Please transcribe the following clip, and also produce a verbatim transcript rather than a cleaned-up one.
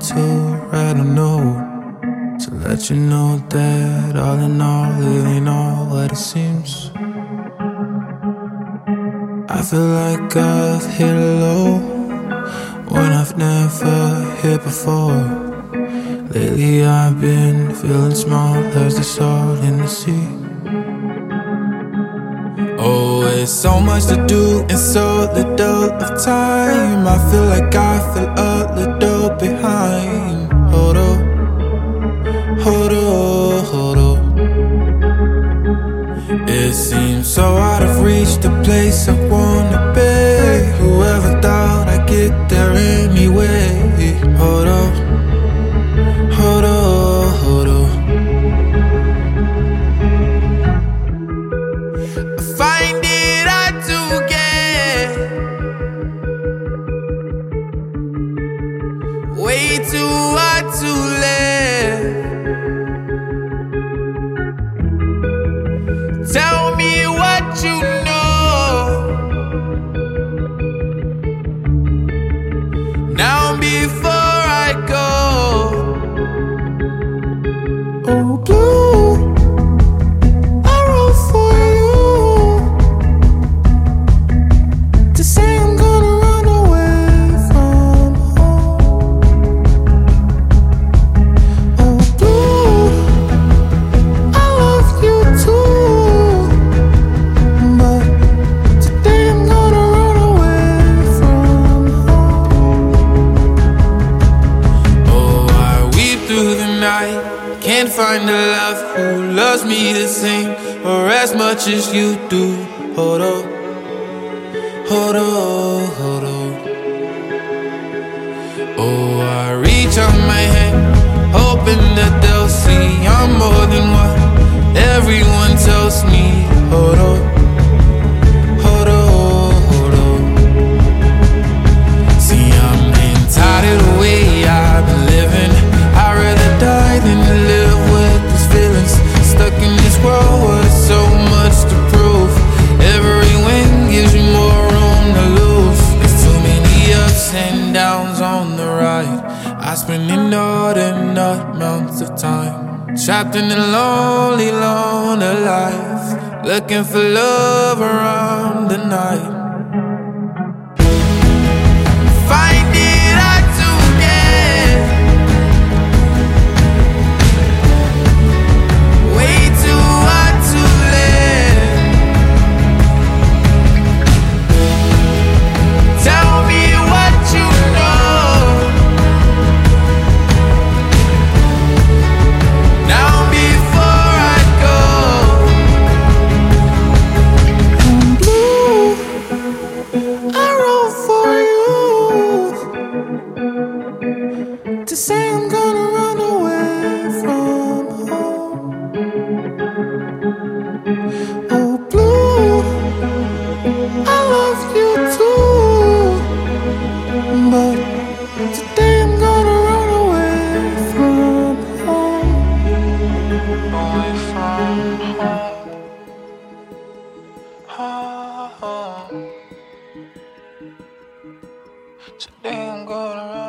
to write a note to let you know that all in all, it ain't all what it seems. I feel like I've hit a low when I've never hit before. Lately I've been feeling small as the salt in the sea. Oh, it's so much to do in so little of time. I feel like I feel a little behind. Hold up, hold up, hold up. It seems so out of reach, the place I wanna be. Whoever thought I'd get there anyway. Hold up, hold up, hold up. I find it hard to get way too hard to live. Tell me what you know now before I go. Oh, blue, I wrote for you to say I'm gonna run away from home. Oh, blue, I love you too, but today I'm gonna run away from home. Oh, I weep through the night, can't find a love who loves me the same or as much as you do. Hold up, hold up, hold up. Oh, I reach out my hand, hoping that they'll see I'm more than what everyone tells me. Hold up, hold up, hold up. See, I'm getting tired of the way I've been living. I'd rather die than to live with these feelings. Stuck in this world with so much to prove. Every win gives you more room to lose. There's too many ups and downs on the ride. I spend inordinate amounts of time trapped in a lonely, lonely life, looking for love around the night. Find it hard to get way too hard to live. Tell me what you know now before I go. I'm blue, I wrote for you to say I'm gonna run away from home. Oh, blue, I love you too, but today I'm gonna run away from home. Away from home, home. Today I'm gonna run